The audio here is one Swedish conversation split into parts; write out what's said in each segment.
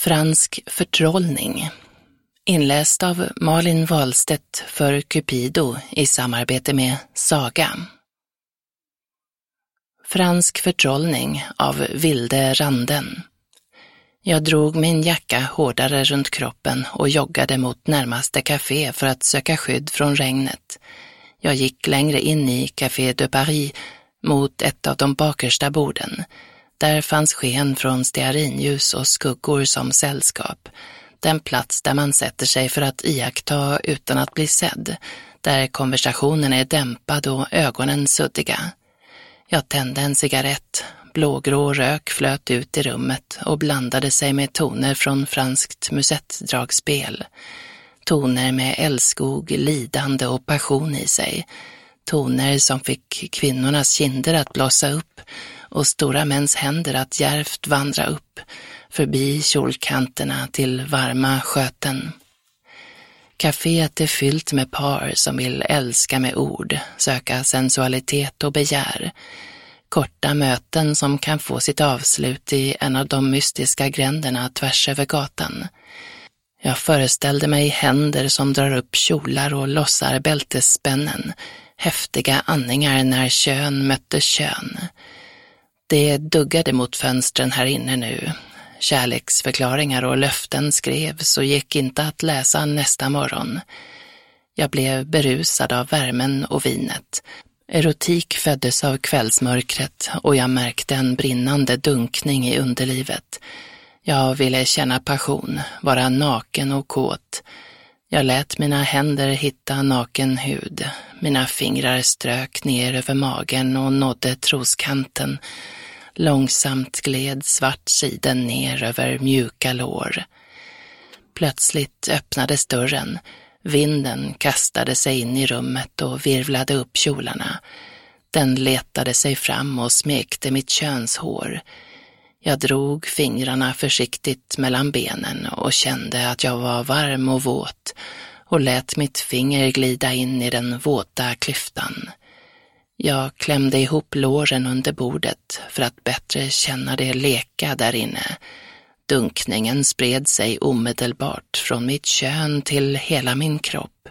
Fransk förtrollning. Inläst av Malin Wahlstedt för Cupido i samarbete med Saga. Fransk förtrollning av Vilde Randen. Jag drog min jacka hårdare runt kroppen och joggade mot närmaste café för att söka skydd från regnet. Jag gick längre in i Café de Paris mot ett av de bakersta borden. Där fanns sken från stearinljus och skuggor som sällskap. Den plats där man sätter sig för att iaktta utan att bli sedd. Där konversationen är dämpad och ögonen suddiga. Jag tände en cigarett. Blågrå rök flöt ut i rummet och blandade sig med toner från franskt musettdragspel. Toner med älskog, lidande och passion i sig. Toner som fick kvinnornas kinder att blossa upp och stora mäns händer att djärvt vandra upp förbi kjolkanterna till varma sköten. Caféet är fyllt med par som vill älska med ord, söka sensualitet och begär. Korta möten som kan få sitt avslut i en av de mystiska gränderna tvärs över gatan. Jag föreställde mig händer som drar upp kjolar och lossar bältesspännen, häftiga andningar när kön mötte kön. Det duggade mot fönstren här inne nu. Kärleksförklaringar och löften skrevs och gick inte att läsa nästa morgon. Jag blev berusad av värmen och vinet. Erotik föddes av kvällsmörkret och jag märkte en brinnande dunkning i underlivet. Jag ville känna passion, vara naken och kåt. Jag lät mina händer hitta naken hud. Mina fingrar strök ner över magen och nådde troskanten. Långsamt gled svart siden ner över mjuka lår. Plötsligt öppnades dörren. Vinden kastade sig in i rummet och virvlade upp kjolarna. Den letade sig fram och smekte mitt könshår. Jag drog fingrarna försiktigt mellan benen och kände att jag var varm och våt och lät mitt finger glida in i den våta klyftan. Jag klämde ihop låren under bordet för att bättre känna det leka där inne. Dunkningen spred sig omedelbart från mitt kön till hela min kropp.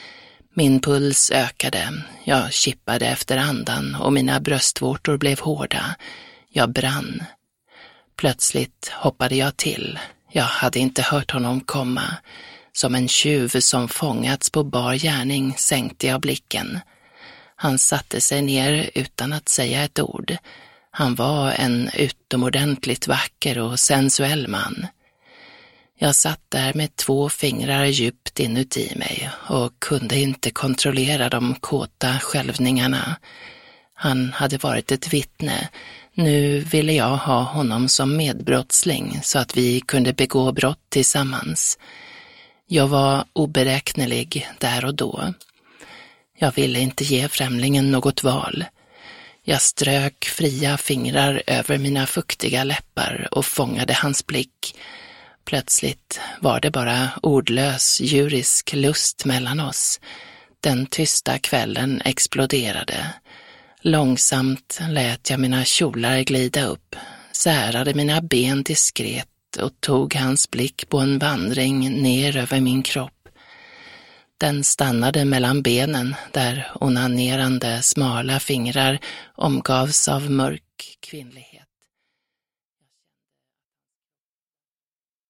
Min puls ökade, jag kippade efter andan och mina bröstvårtor blev hårda. Jag brann. Plötsligt hoppade jag till. Jag hade inte hört honom komma. Som en tjuv som fångats på bar gärning sänkte jag blicken. Han satte sig ner utan att säga ett ord. Han var en utomordentligt vacker och sensuell man. Jag satt där med 2 fingrar djupt inuti mig och kunde inte kontrollera de kåta skälvningarna. Han hade varit ett vittne. Nu ville jag ha honom som medbrottsling så att vi kunde begå brott tillsammans. Jag var oberäknelig där och då. Jag ville inte ge främlingen något val. Jag strök fria fingrar över mina fuktiga läppar och fångade hans blick. Plötsligt var det bara ordlös, djurisk lust mellan oss. Den tysta kvällen exploderade. Långsamt lät jag mina kjolar glida upp, särade mina ben diskret och tog hans blick på en vandring ner över min kropp. Den stannade mellan benen där onanerande smala fingrar omgavs av mörk kvinnlighet.